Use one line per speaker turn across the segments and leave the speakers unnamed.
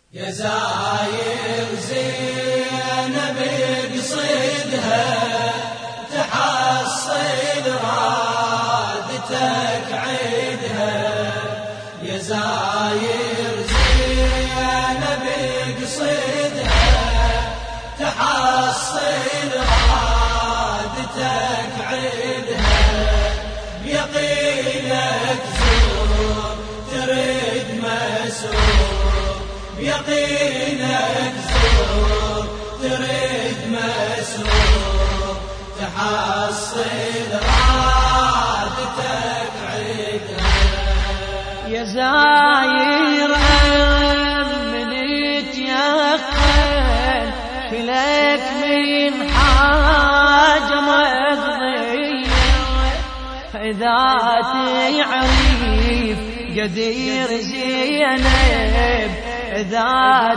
يا زاير زينب بقصيدها تحصل رادتك عيدها. يا زاير زينب بقصيدها تحصل رادتك عيدها. بيقينك زور ترد مسرور، بيقينك زور ترد مسرور، تحصل رادتك عيدها.
يا زاير من يتيقن كلك من حاجة مقضية، إذا تعرف قدير زينب، إذا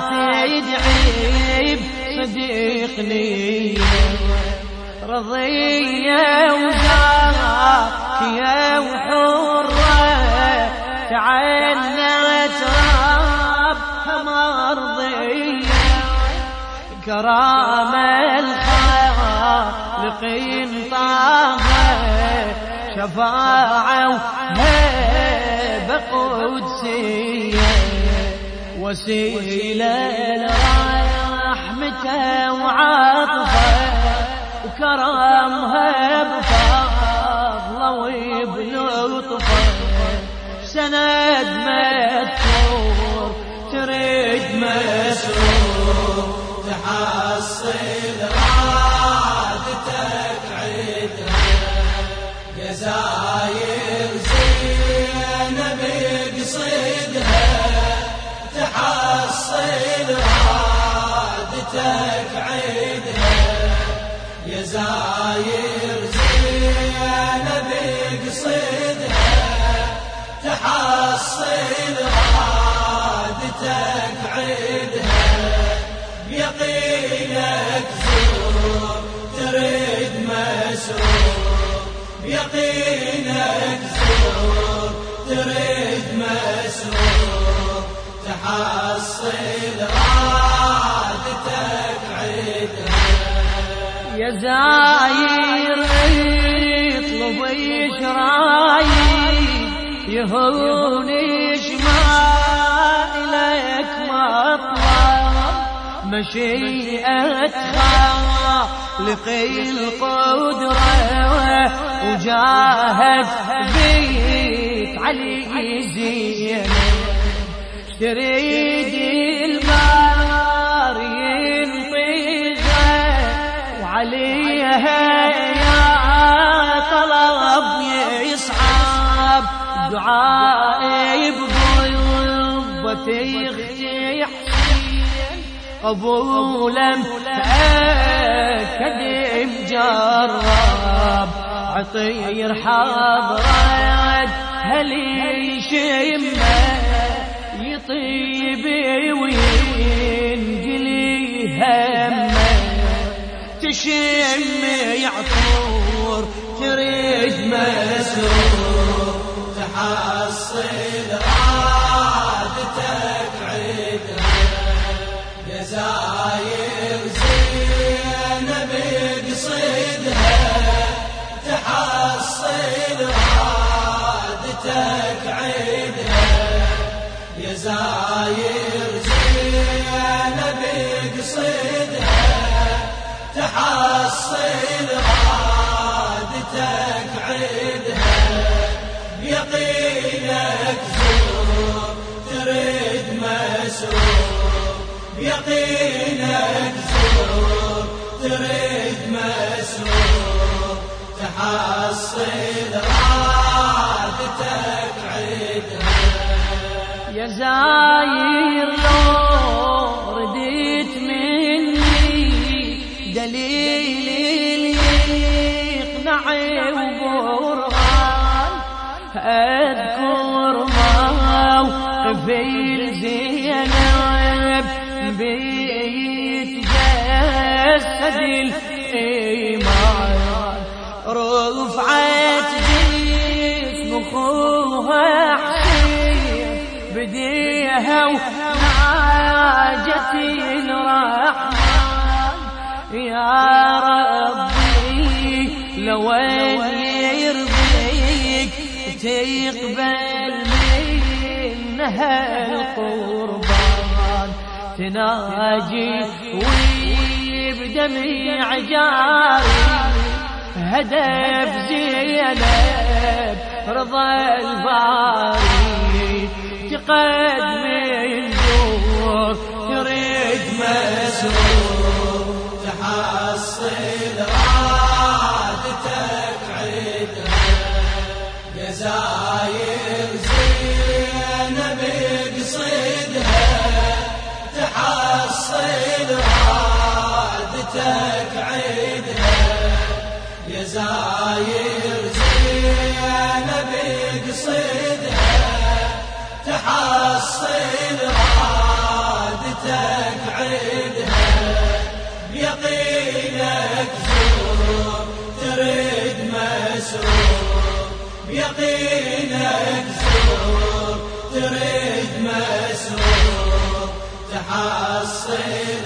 تدعي صديقني رضية وزاكية وحرة، تعنت ربها مرضية، كرام الخالقين طاغة، شفاعة وهيبة قدسية، وسيلة لرحمته وعطفه، وكرمها بفضله وبلطفه، سند مذكور ترد مسرور،
تحصل رادتك عيدها. يا زاير زينب بقصيدها تحصل رادتك عيدها. يا زاير زينب بقصيدها تحصل رادتك عيدها. بيقينك زور ترد مسرور، بيقينك زور ترد مسرور، تحصل رادتك عيدها.
يا زاير اطلب شرايب يهونيش ما إليك مطلب، مشيئة خالق القدرة، وجاهد بيت علي زينب، تريد البار ينطيها وعليها يا طلب يصعب، دعائي بضبتي يختي حسين، قبولا تأكد مجرب، عطير حضرت هلي يشمه، يطيب وينقلي همه، تشم يعطور تريد مسرور،
تحصل رادتك عيدها. يا زاير زينب بقصيدها تحصل رادتك عيدها. يا زاير زينب بقصيدها تحصل رادتك عيدها. بيقينك زور ترد مسرور، بيقينك زور ترد مسرور، تحصل رادتك عيدها.
يا زاير لو رديت مني دليل يقنعي وبرهان، أذكر موقفي لزينب بيتجسد الإيمان، رفعت جسم أخوها حسين بديها الرحمن يا ربي لو يرضيك تقبل منها القربان تناجي وبدمع جاري هدف زينب رضا الباري تقدم النور تريد مسرور
تحصل رادتك عيدها يا زاير زينب قصيدها تحصل رادتك عيدها يا زاير زينب قصيدها تحصل رادتك عيدها بيقينك زور تريد مسرور بيقينك زور تريد مسرور تحصل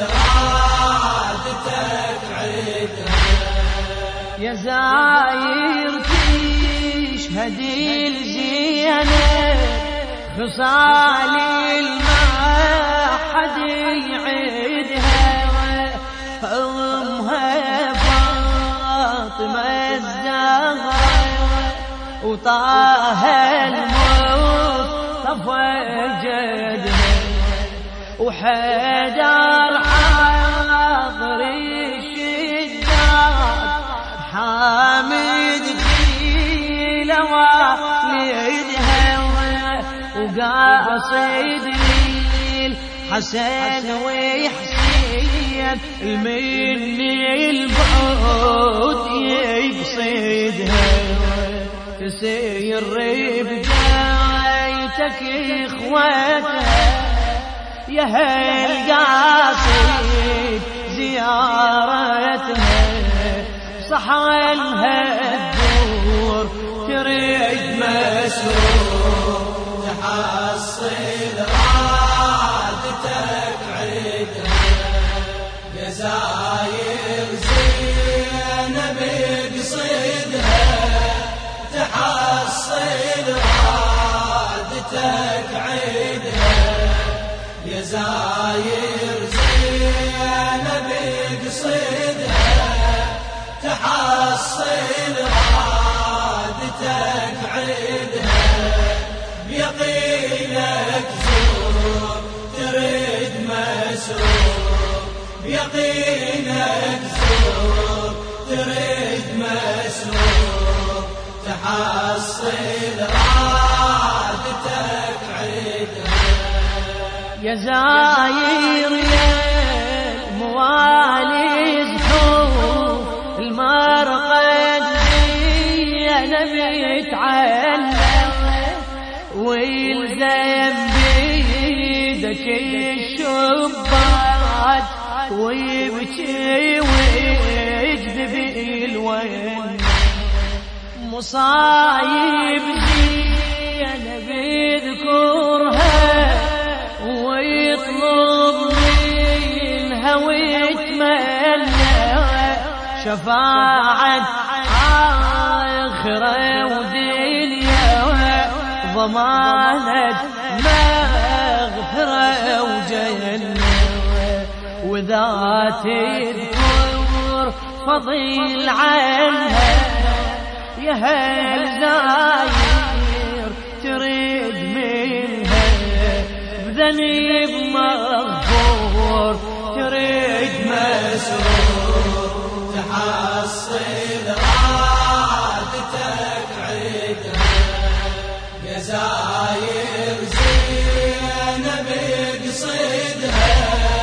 رادتك عيدها
يا زاير تشهد الزينب خصالي ما حد يعيدها أمها فاطمة الزهراء وطه المصطفى جدها وحيدر حاضر الشداد حامد في لوالدها وقاصد الحسن وحسين المني البعود يقصدها تسير بجايتك اخواتها يا هالقاصد زيارتها صحنها الدور تريد مسرور
تحصل رادتك عيدها يا زاير زينب قصيدها تحصل رادتك عيدها يا زاير زينب قصيدها تحصل رادتك عيدها بيقينك زور تريد مسرور بيقينك زور تريد مسرور تحصل رادتك عيدها
يا زاير يا الموالي زحوف المرقد زينب يتعلم ويلزم بيدك الشباك ويبكي ويجذب الوين مصايب زينب يذكرها ويطلب منها ويتمنى شفاعة آخرة ودنيا ضمانة مغفرة وجنة وذات تذكر فضيل عنها يا هل زاير تريد منها بذنب مغفور تريد
مسرور تحصل رادتك عيدها يا زاير زينب قصيدها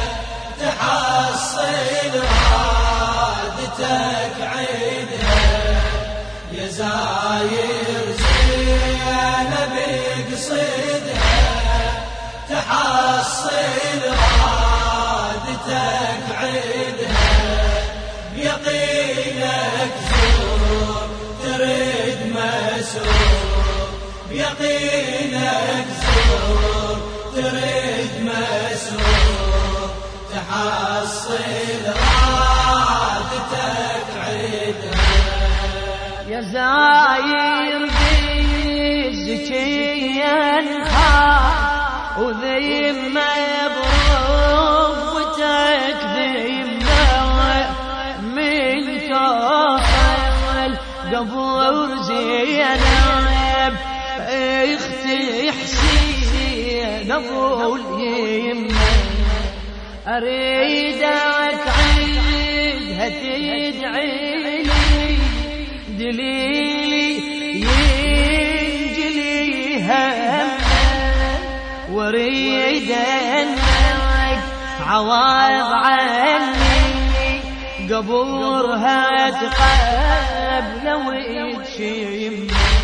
تحصل رادتك عيدها يا زاير زينب قصيدها تحصل رادتك عيدها بيقينك زور تريد مسرور بيقينك زور تريد مسرور تحصل رادتك عيدها.
يا زاير بالزكية انخاف وذمة بربتك ذمة من توصل قبر زينب اختي حسين ابو اليمة. اريدك عيدها تدعي لي دليلي ينجلي همها واريد انك عواض عني قبورها تقبل وتشم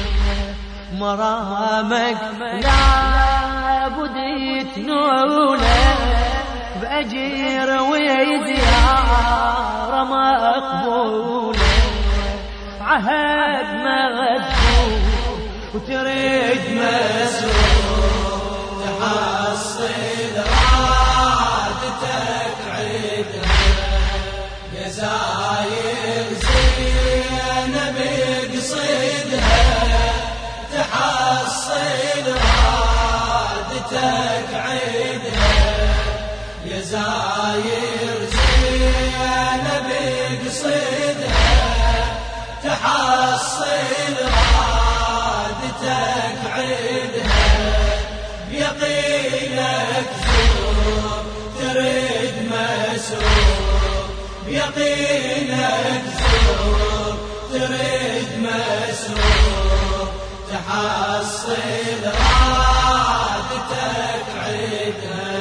مرامك لابد يتنولى بأجير وديار مقبولة عهد مغفور وتريد
مسرور تحصل رادتك عيدها. يا زاير زينب قصيدها تحصل رادتك عيدها. يا زاير زينب قصيدها تحصل رادتك عيدها. بيقينك زور تريد مسرور بيقينك زور تريد مسرور تحصل رادتك عيدها.